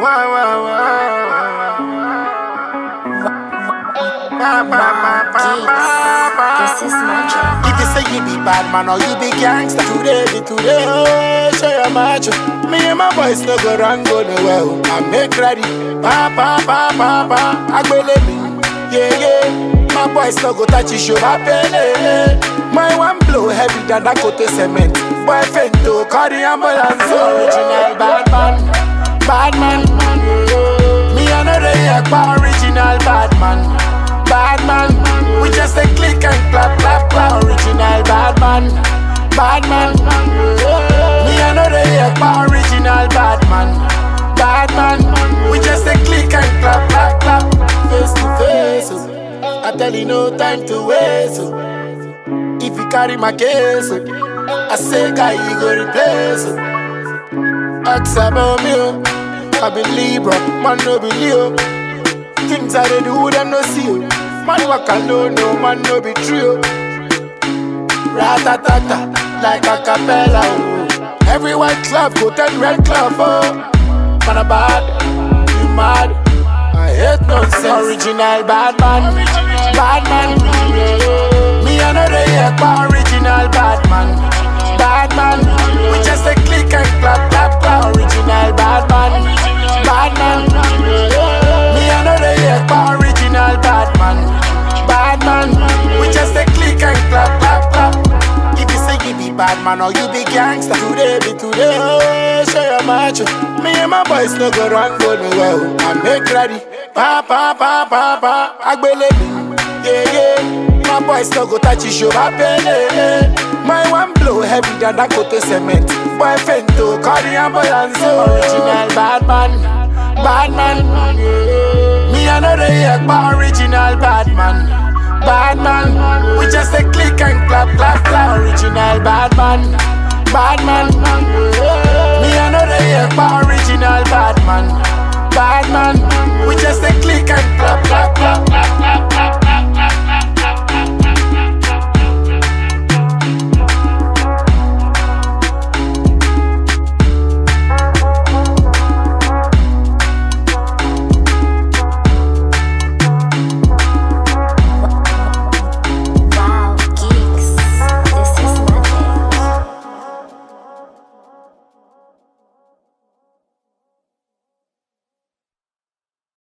Wow, wow, wow. This is magic. If you say you be bad man or you be gangster, today, oh, show your macho. Me and my boys no go run, go nowhere. I make ready, agbele me, yeah. My boys no go touch you, show my pele. My one blow heavy than that kote cement. Boy fento, call the ambulance. Original bad man. Me and the original bad man. We just a click and clap. Original bad man. Me and the original bad man. We just a click and clap. Face to face. I tell you no time to waste. If you carry my case, I say guy you go replace. Ask about me, I be Libra, man no be Leo. Things I do them no see you. Man walk alone, no man no be true. Ratatata, like a cappella. Oh. Every white club go 10 red club. Oh, man a bad, you mad. I hate nonsense. Original bad man. Me and the original bad man. We just a click and clap. Original bad man. Me and the original bad man. We just a click and clap. If you say you be bad man or you be gangster, today, oh, show your macho. Me and my boys no go run, go nowhere. I make ready, agbele me, yeah. My boys no go touch you, show my pele. My one blow heavy than that kote cement. Boy fento, call the ambulance. Original bad man. Me and the original bad man. We just a click and clap. Original bad man. Me and the original bad man. We just a click and clap.